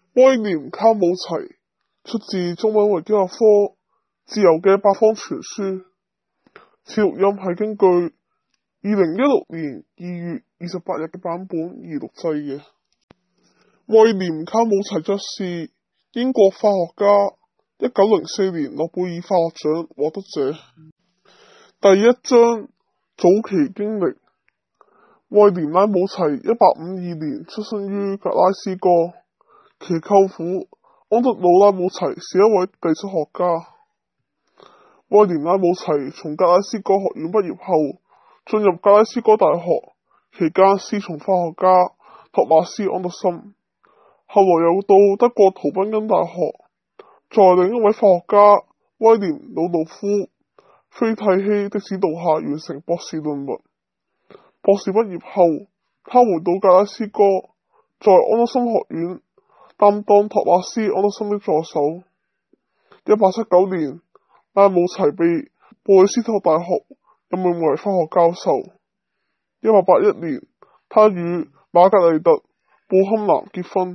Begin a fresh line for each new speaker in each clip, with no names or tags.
威廉卡姆齊，出自中文維基百科，自由嘅百科全書。此錄音係根據2016年2月28日嘅版本而錄製嘅。威廉卡姆齊爵士，英國化學家，1904年諾貝爾化學獎獲得者。第一章早期經歷。威廉拉姆齊1852年出生於格拉斯哥，其舅父安德魯拉姆齊是一位地質學家。威廉拉姆齊從格拉斯哥學院畢業後，進入格拉斯哥大學，期間師從化學家托馬斯安德森，後來又到德國圖賓根大學，在另一位化學家威廉魯道夫菲蒂希的指導下完成博士論文。博士畢業後，他回到格拉斯哥，在安德森學院擔當托馬斯安德森的助手。1879年，拉姆齊被布里斯托大學任命為化學教授。1881年，他與瑪格麗特布坎南結婚。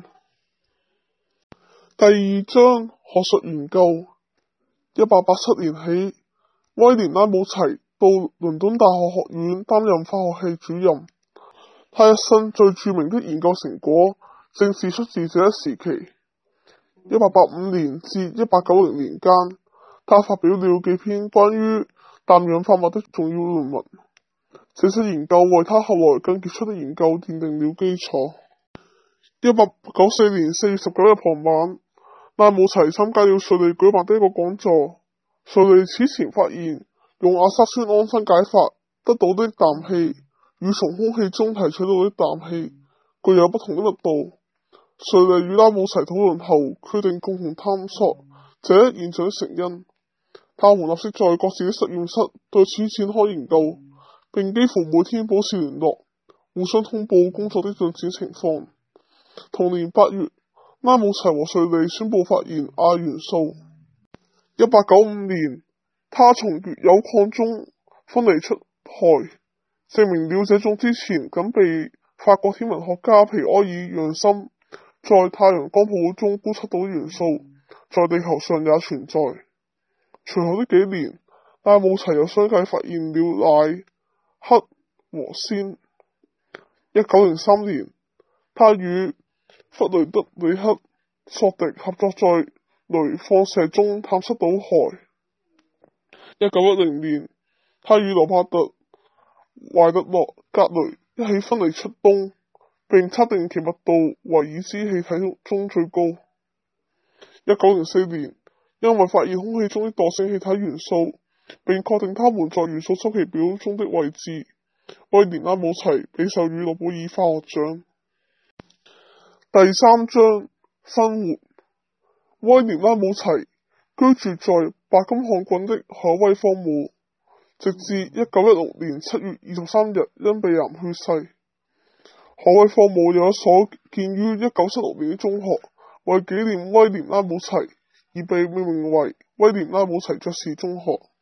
第二章學術研究。1887年起，威廉拉姆齊到倫敦大學學院擔任化學系主任。他一生最著名的研究成果正是出自這一時期。1885年至1890年間，他發表了幾篇關於氮氧化物的重要論文。這些研究為他後來更傑出的研究奠定了基礎。1894年4月19日傍晚，拉姆齊參加了瑞利舉辦的一個講座。瑞利此前發現，用亞硝酸胺分解法得到的氮氣與從空氣中提取到的氮氣具有不同的密度。瑞利與拉姆齊討論後，決定共同探索這現象的成因。他們立即在各自的實驗室對此展開研究，並幾乎每天保持聯絡，互相通報工作的進展情況。同年8月，拉姆齊和瑞利宣布發現氦元素。1895年，他從乙酉礦中分離出氦，證明了這種之前僅被法國天文學家皮埃爾讓森在太陽光譜中觀測到的元素，在地球上也存在。隨後的幾年，拉姆齊又相繼發現了氖、氪和氙。1903年，他與弗雷德里克·索迪合作在鐳放射中探測到氦。1910年，他與羅伯特·懷特洛格雷一起分離出氡，並測定其密度為已知氣體中最高。1904年，因為發現空氣中的惰性氣體元素，並確定它們在元素周期表中的位置，威廉拉姆齊被授予諾貝爾化學獎。第三章生活。威廉拉姆齊居住在白金漢郡的海威科姆，直至1916年7月23日因鼻癌去世。海威科姆有一所建於1976年的中學，為紀念威廉拉姆齊而被命名為威廉拉姆齊爵士中學。